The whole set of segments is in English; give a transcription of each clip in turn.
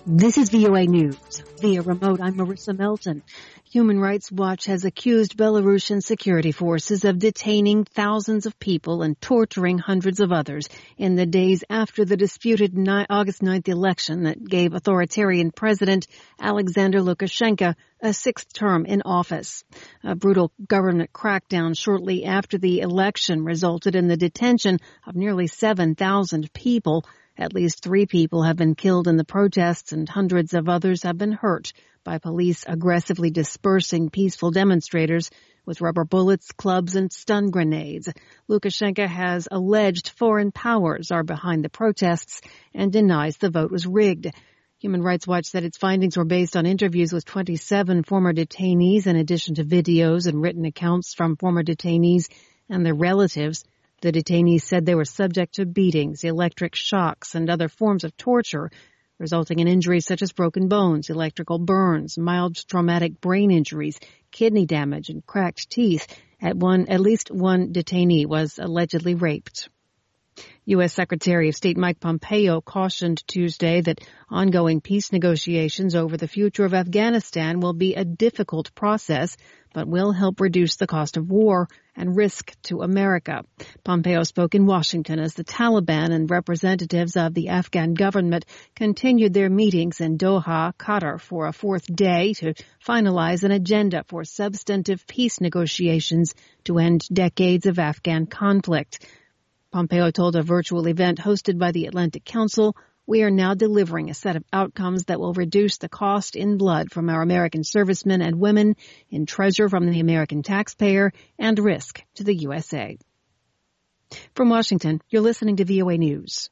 This is VOA News. Via remote, I'm Marissa Melton. Human Rights Watch has accused Belarusian security forces of detaining thousands of people and torturing hundreds of others in the days after the disputed August 9th election that gave authoritarian President Alexander Lukashenko a sixth term in office. A brutal government crackdown shortly after the election resulted in the detention of nearly 7,000 people. At least 3 people have been killed in the protests and hundreds of others have been hurt by police aggressively dispersing peaceful demonstrators with rubber bullets, clubs, and stun grenades. Lukashenko has alleged foreign powers are behind the protests and denies the vote was rigged. Human Rights Watch said its findings were based on interviews with 27 former detainees in addition to videos and written accounts from former detainees and their relatives. The detainees said they were subject to beatings, electric shocks, and other forms of torture, resulting in injuries such as broken bones, electrical burns, mild traumatic brain injuries, kidney damage, and cracked teeth. At least one detainee was allegedly raped. U.S. Secretary of State Mike Pompeo cautioned Tuesday that ongoing peace negotiations over the future of Afghanistan will be a difficult process, but will help reduce the cost of war and risk to America. Pompeo spoke in Washington as the Taliban and representatives of the Afghan government continued their meetings in Doha, Qatar, for a fourth day to finalize an agenda for substantive peace negotiations to end decades of Afghan conflict. Pompeo told a virtual event hosted by the Atlantic Council, "We are now delivering a set of outcomes that will reduce the cost in blood from our American servicemen and women, in treasure from the American taxpayer, and risk to the USA." From Washington, you're listening to VOA News.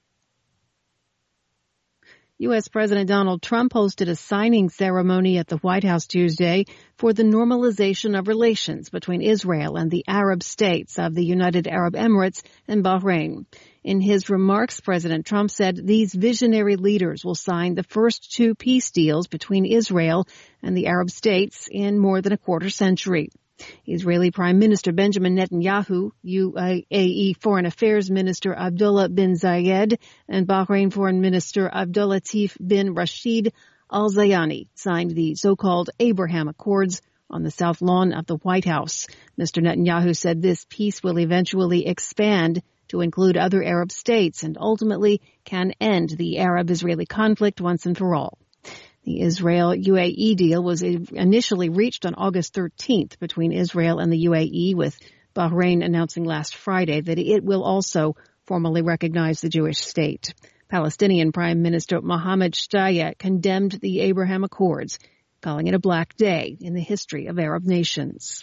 U.S. President Donald Trump hosted a signing ceremony at the White House Tuesday for the normalization of relations between Israel and the Arab states of the United Arab Emirates and Bahrain. In his remarks, President Trump said these visionary leaders will sign the first 2 peace deals between Israel and the Arab states in more than a quarter century. Israeli Prime Minister Benjamin Netanyahu, UAE Foreign Affairs Minister Abdullah bin Zayed, and Bahrain Foreign Minister Abdulatif bin Rashid Al Zayani signed the so-called Abraham Accords on the South Lawn of the White House. Mr. Netanyahu said this peace will eventually expand to include other Arab states and ultimately can end the Arab-Israeli conflict once and for all. The Israel-UAE deal was initially reached on August 13th between Israel and the UAE, with Bahrain announcing last Friday that it will also formally recognize the Jewish state. Palestinian Prime Minister Mohammed Shtayyeh condemned the Abraham Accords, calling it a black day in the history of Arab nations.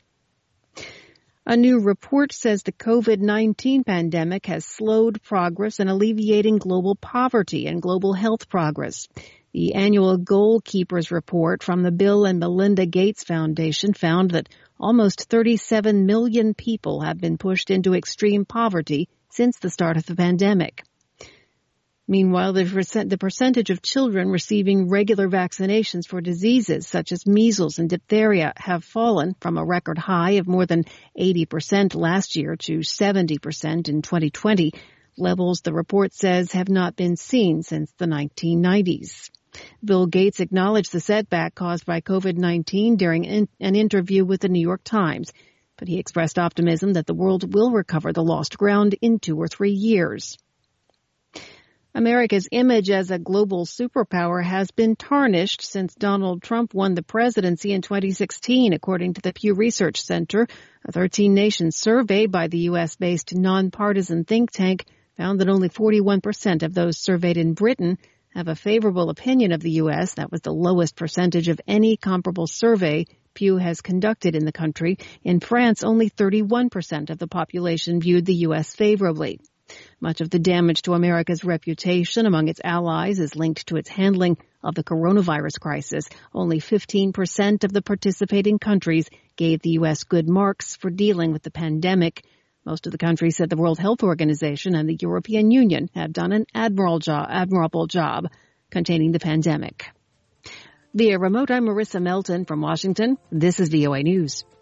A new report says the COVID-19 pandemic has slowed progress in alleviating global poverty and global health progress. The annual Goalkeepers report from the Bill and Melinda Gates Foundation found that almost 37 million people have been pushed into extreme poverty since the start of the pandemic. Meanwhile, the percentage of children receiving regular vaccinations for diseases such as measles and diphtheria have fallen from a record high of more than 80% last year to 70% in 2020, levels the report says have not been seen since the 1990s. Bill Gates acknowledged the setback caused by COVID-19 during an interview with the New York Times, but he expressed optimism that the world will recover the lost ground in 2 or 3 years. America's image as a global superpower has been tarnished since Donald Trump won the presidency in 2016, according to the Pew Research Center. A 13-nation survey by the U.S.-based nonpartisan think tank found that only 41% of those surveyed in Britain have a favorable opinion of the U.S. That was the lowest percentage of any comparable survey Pew has conducted in the country. In France, only 31% of the population viewed the U.S. favorably. Much of the damage to America's reputation among its allies is linked to its handling of the coronavirus crisis. Only 15% of the participating countries gave the U.S. good marks for dealing with the pandemic. Most of the countries said the World Health Organization and the European Union have done an admirable job containing the pandemic. Via remote, I'm Marissa Melton from Washington. This is VOA News.